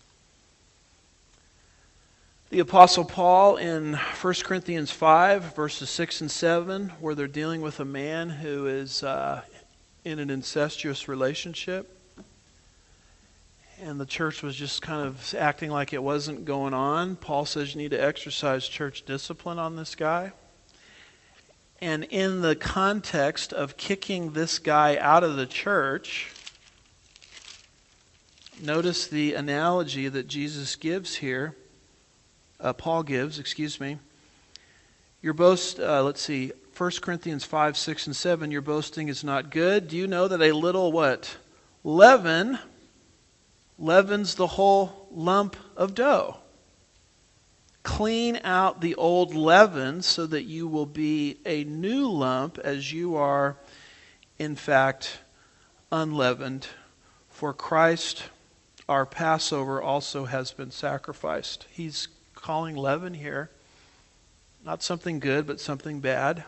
The Apostle Paul in First Corinthians five, verses six and seven, where they're dealing with a man who is uh, in an incestuous relationship. And the church was just kind of acting like it wasn't going on. Paul says you need to exercise church discipline on this guy. And in the context of kicking this guy out of the church, notice the analogy that Jesus gives here. Uh, Paul gives, excuse me. Your boast, uh, let's see, First Corinthians five, six, and seven, your boasting is not good. Do you know that a little what? Leaven leavens the whole lump of dough. Clean out the old leaven so that you will be a new lump as you are, in fact, unleavened. For Christ, our Passover, also has been sacrificed. He's calling leaven here not something good, but something bad.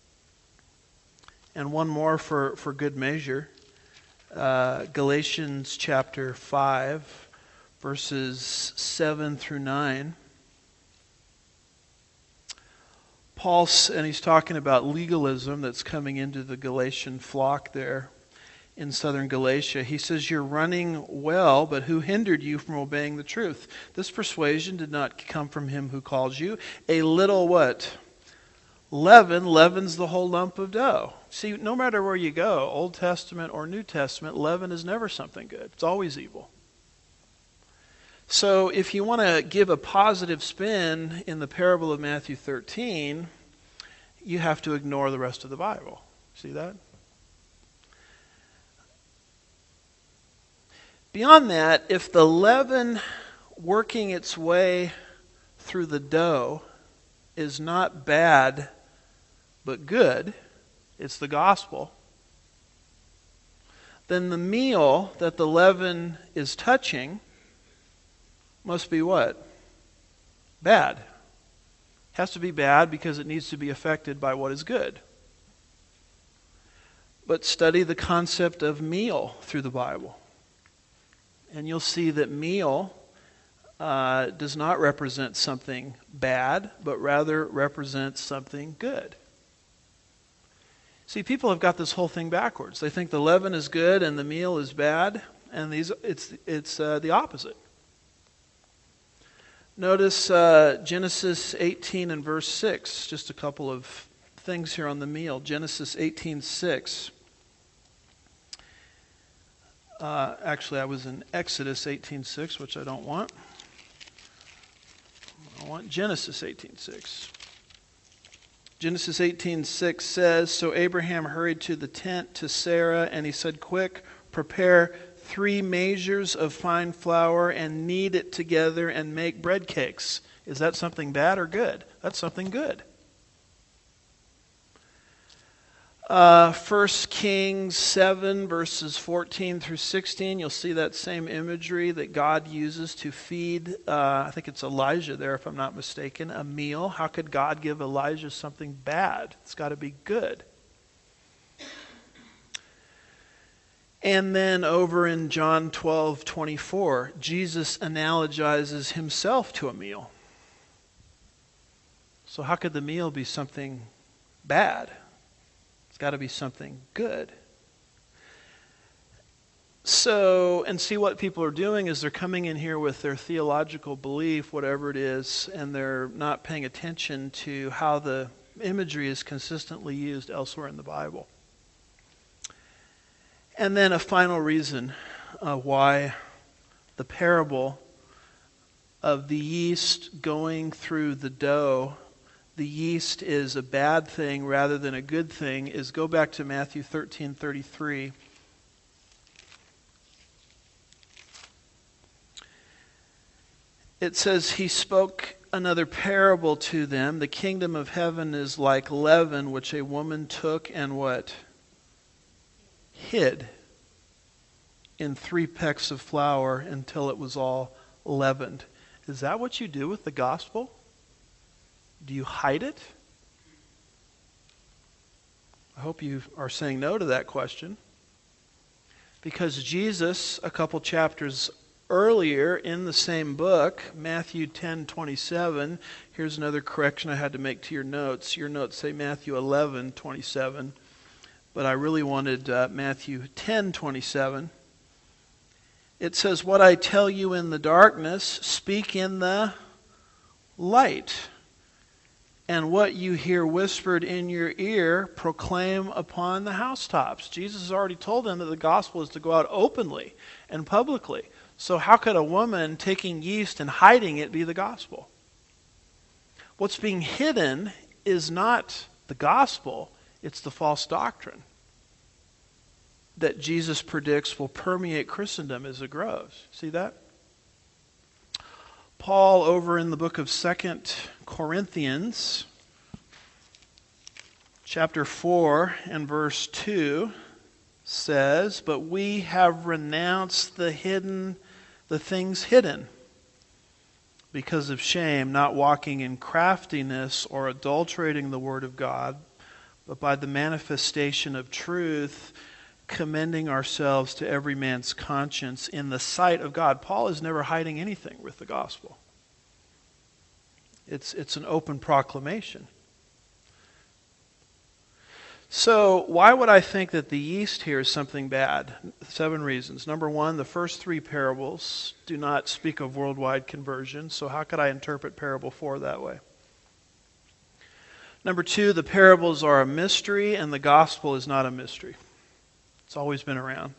And one more for, for good measure. Uh, Galatians chapter five, verses seven through nine. Paul, and he's talking about legalism that's coming into the Galatian flock there in southern Galatia. He says, you're running well, but who hindered you from obeying the truth? This persuasion did not come from him who calls you. A little what? Leaven leavens the whole lump of dough. See, no matter where you go, Old Testament or New Testament, leaven is never something good. It's always evil. So if you want to give a positive spin in the parable of Matthew thirteen, you have to ignore the rest of the Bible. See that? Beyond that, if the leaven working its way through the dough is not bad but good, it's the gospel, then the meal that the leaven is touching must be what? Bad. It has to be bad because it needs to be affected by what is good. But study the concept of meal through the Bible. And you'll see that meal uh, does not represent something bad, but rather represents something good. See, people have got this whole thing backwards. They think the leaven is good and the meal is bad, and these it's it's uh, the opposite. Notice uh, Genesis eighteen and verse six. Just a couple of things here on the meal. Genesis eighteen six. Uh, actually, I was in Exodus eighteen six, which I don't want. I want Genesis eighteen six. Genesis eighteen six says, so Abraham hurried to the tent to Sarah, and he said, quick, prepare three measures of fine flour and knead it together and make bread cakes. Is that something bad or good? That's something good. Uh, First Kings seven, verses fourteen through sixteen, you'll see that same imagery that God uses to feed, uh, I think it's Elijah there if I'm not mistaken, a meal. How could God give Elijah something bad? It's got to be good. And then over in John twelve twenty-four, Jesus analogizes himself to a meal. So how could the meal be something bad? It's got to be something good. So, and see what people are doing is they're coming in here with their theological belief, whatever it is, and they're not paying attention to how the imagery is consistently used elsewhere in the Bible. And then a final reason uh, why the parable of the yeast going through the dough, the yeast is a bad thing rather than a good thing, is go back to Matthew thirteen thirty-three. It says, he spoke another parable to them. The kingdom of heaven is like leaven, which a woman took and what? Hid in three pecks of flour until it was all leavened. Is that what you do with the gospel? Do you hide it? I hope you are saying no to that question. Because Jesus, a couple chapters earlier in the same book, Matthew ten twenty-seven, here's another correction I had to make to your notes. Your notes say Matthew eleven twenty-seven, but I really wanted uh, Matthew ten twenty-seven. It says, "What I tell you in the darkness, speak in the light. And what you hear whispered in your ear, proclaim upon the housetops." Jesus has already told them that the gospel is to go out openly and publicly. So how could a woman taking yeast and hiding it be the gospel? What's being hidden is not the gospel, it's the false doctrine that Jesus predicts will permeate Christendom as it grows. See that? Paul, over in the book of Second Corinthians, chapter four and verse two, says, "But we have renounced the hidden, the things hidden, because of shame, not walking in craftiness or adulterating the word of God, but by the manifestation of truth, commending ourselves to every man's conscience in the sight of God." Paul is never hiding anything with the gospel. It's, it's an open proclamation. So why would I think that the yeast here is something bad? Seven reasons. Number one, the first three parables do not speak of worldwide conversion. So how could I interpret parable four that way? Number two, the parables are a mystery and the gospel is not a mystery. It's always been around.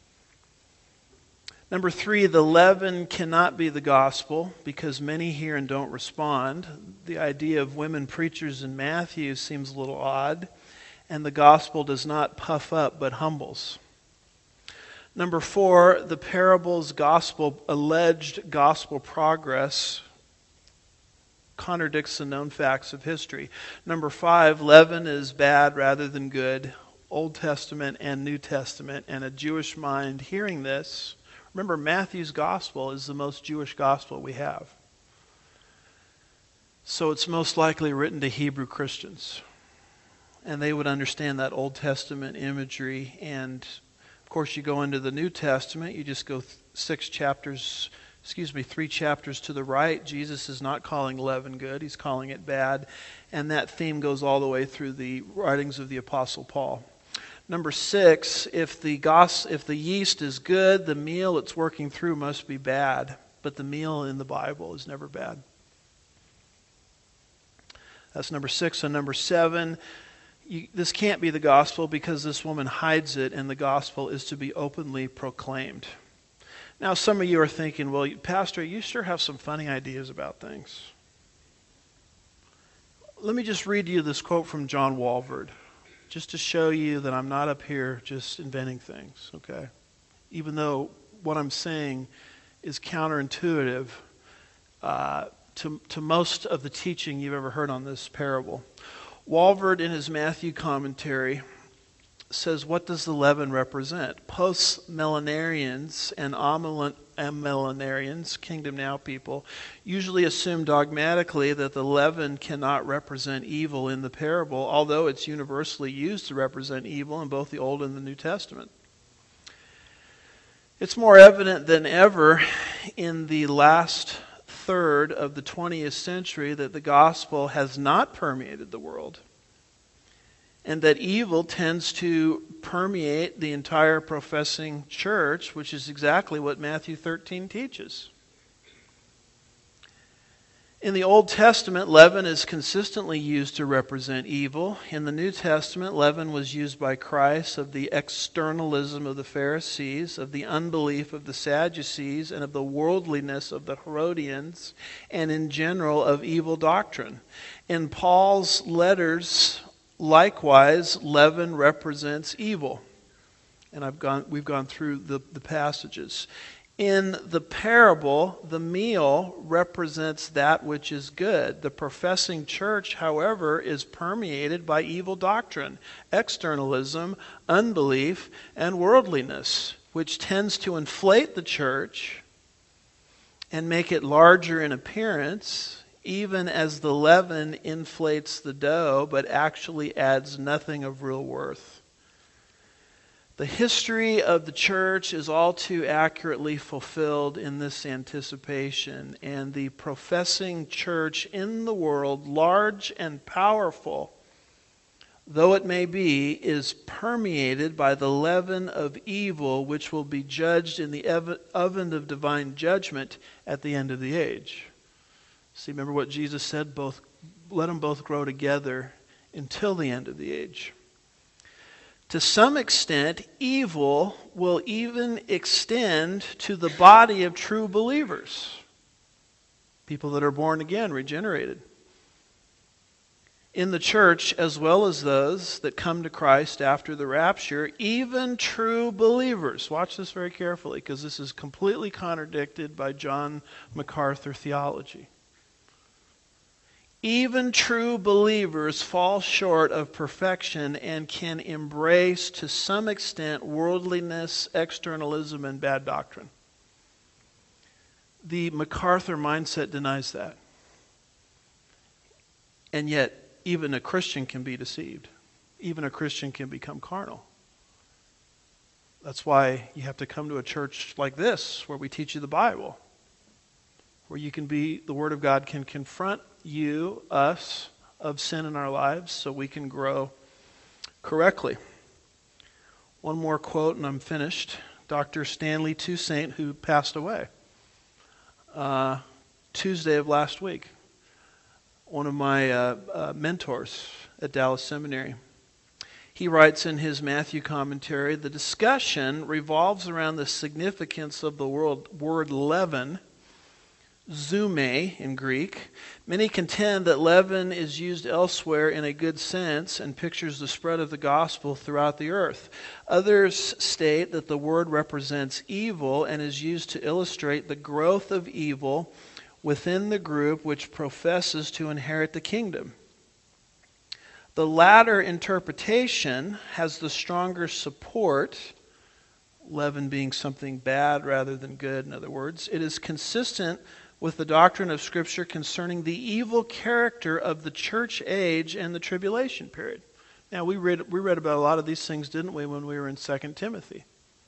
Number three, the leaven cannot be the gospel because many hear and don't respond. The idea of women preachers in Matthew seems a little odd. And the gospel does not puff up but humbles. Number four, the parable's gospel, alleged gospel progress contradicts the known facts of history. Number five, leaven is bad rather than good. Old Testament and New Testament, and a Jewish mind hearing this. Remember, Matthew's gospel is the most Jewish gospel we have. So it's most likely written to Hebrew Christians. And they would understand that Old Testament imagery. And, of course, you go into the New Testament, you just go th- six chapters, excuse me, three chapters to the right. Jesus is not calling leaven good, he's calling it bad. And that theme goes all the way through the writings of the Apostle Paul. Number six, if the gos- if the yeast is good, the meal it's working through must be bad. But the meal in the Bible is never bad. That's number six. And number seven, you, this can't be the gospel because this woman hides it, and the gospel is to be openly proclaimed. Now, some of you are thinking, well, Pastor, you sure have some funny ideas about things. Let me just read you this quote from John Walvoord, just to show you that I'm not up here just inventing things, okay? Even though what I'm saying is counterintuitive uh, to, to most of the teaching you've ever heard on this parable. Walvoord, in his Matthew commentary, says, what does the leaven represent? Post-millenarians and amillenarians, Kingdom Now people, usually assume dogmatically that the leaven cannot represent evil in the parable, although it's universally used to represent evil in both the Old and the New Testament. It's more evident than ever in the last third of the twentieth century that the gospel has not permeated the world, and that evil tends to permeate the entire professing church, which is exactly what Matthew thirteen teaches. In the Old Testament, leaven is consistently used to represent evil. In the New Testament, leaven was used by Christ of the externalism of the Pharisees, of the unbelief of the Sadducees, and of the worldliness of the Herodians, and in general of evil doctrine. In Paul's letters, likewise, leaven represents evil. And I've gone, we've gone through the, the passages. In the parable, the meal represents that which is good. The professing church, however, is permeated by evil doctrine, externalism, unbelief, and worldliness, which tends to inflate the church and make it larger in appearance, even as the leaven inflates the dough, but actually adds nothing of real worth. The history of the church is all too accurately fulfilled in this anticipation, and the professing church in the world, large and powerful though it may be, is permeated by the leaven of evil, which will be judged in the oven of divine judgment at the end of the age. See, remember what Jesus said? Both, let them both grow together until the end of the age. To some extent, evil will even extend to the body of true believers. People that are born again, regenerated. In the church, as well as those that come to Christ after the rapture, even true believers. Watch this very carefully, because this is completely contradicted by John MacArthur theology. Even true believers fall short of perfection and can embrace, to some extent, worldliness, externalism, and bad doctrine. The MacArthur mindset denies that. And yet, even a Christian can be deceived. Even a Christian can become carnal. That's why you have to come to a church like this, where we teach you the Bible. Where you can be, the Word of God can confront you, us, of sin in our lives, so we can grow correctly. One more quote and I'm finished. Doctor Stanley Toussaint, who passed away uh, Tuesday of last week. One of my uh, uh, mentors at Dallas Seminary. He writes in his Matthew commentary, the discussion revolves around the significance of the word, word leaven, zume in Greek. Many contend that leaven is used elsewhere in a good sense and pictures the spread of the gospel throughout the earth. Others state that the word represents evil and is used to illustrate the growth of evil within the group which professes to inherit the kingdom. The latter interpretation has the stronger support, leaven being something bad rather than good, in other words. It is consistent with the doctrine of Scripture concerning the evil character of the church age and the tribulation period. Now, we read, we read about a lot of these things, didn't we, when we were in Second Timothy?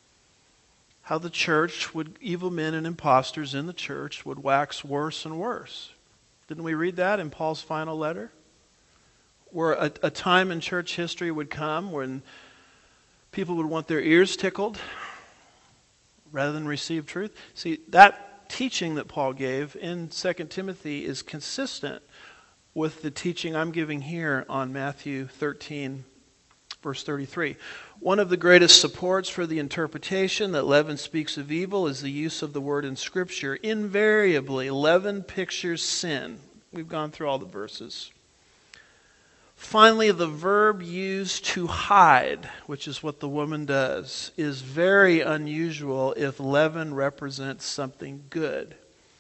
How the church would, evil men and impostors in the church would wax worse and worse. Didn't we read that in Paul's final letter? Where a, a time in church history would come when people would want their ears tickled rather than receive truth. See, that teaching that Paul gave in Second Timothy is consistent with the teaching I'm giving here on Matthew thirteen, verse thirty-three. One of the greatest supports for the interpretation that leaven speaks of evil is the use of the word in Scripture. Invariably, leaven pictures sin. We've gone through all the verses. Finally, the verb used to hide, which is what the woman does, is very unusual if leaven represents something good.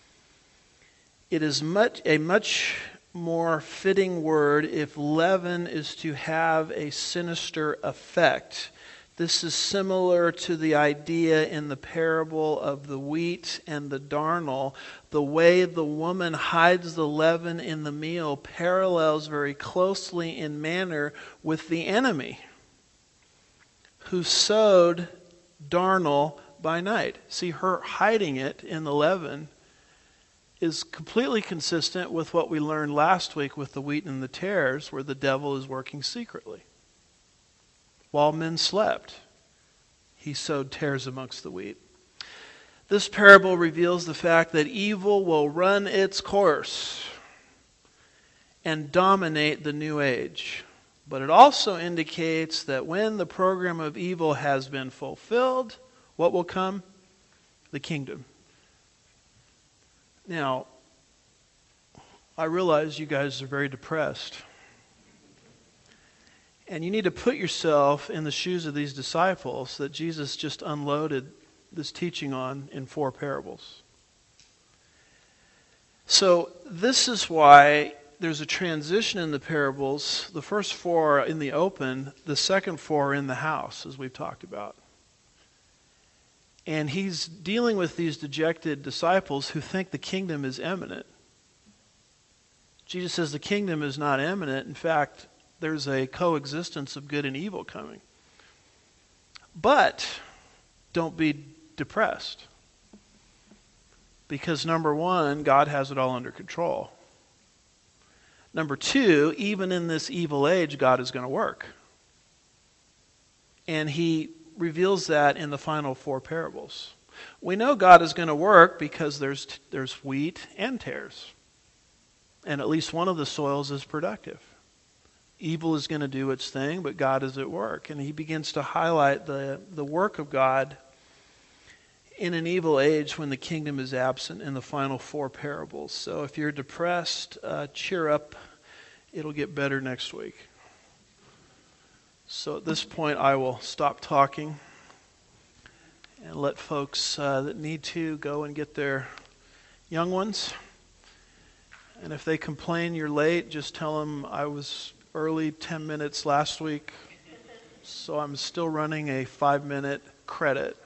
It is much a much more fitting word if leaven is to have a sinister effect. This is similar to the idea in the parable of the wheat and the darnel. The way the woman hides the leaven in the meal parallels very closely in manner with the enemy who sowed darnel by night. See, her hiding it in the leaven is completely consistent with what we learned last week with the wheat and the tares, where the devil is working secretly. While men slept, he sowed tares amongst the wheat. This parable reveals the fact that evil will run its course and dominate the new age. But it also indicates that when the program of evil has been fulfilled, what will come? The kingdom. Now, I realize you guys are very depressed. And you need to put yourself in the shoes of these disciples that Jesus just unloaded this teaching on in four parables. So this is why there's a transition in the parables. The first four are in the open, the second four are in the house, as we've talked about. And he's dealing with these dejected disciples who think the kingdom is imminent. Jesus says the kingdom is not imminent. In fact, there's a coexistence of good and evil coming. But don't be depressed. Because number one, God has it all under control. Number two, even in this evil age, God is going to work. And he reveals that in the final four parables. We know God is going to work because there's there's wheat and tares. And at least one of the soils is productive. Evil is going to do its thing, but God is at work. And he begins to highlight the, the work of God in an evil age when the kingdom is absent in the final four parables. So if you're depressed, uh, cheer up. It'll get better next week. So at this point, I will stop talking and let folks uh, that need to go and get their young ones. And if they complain you're late, just tell them I was early ten minutes last week, so I'm still running a five-minute credit.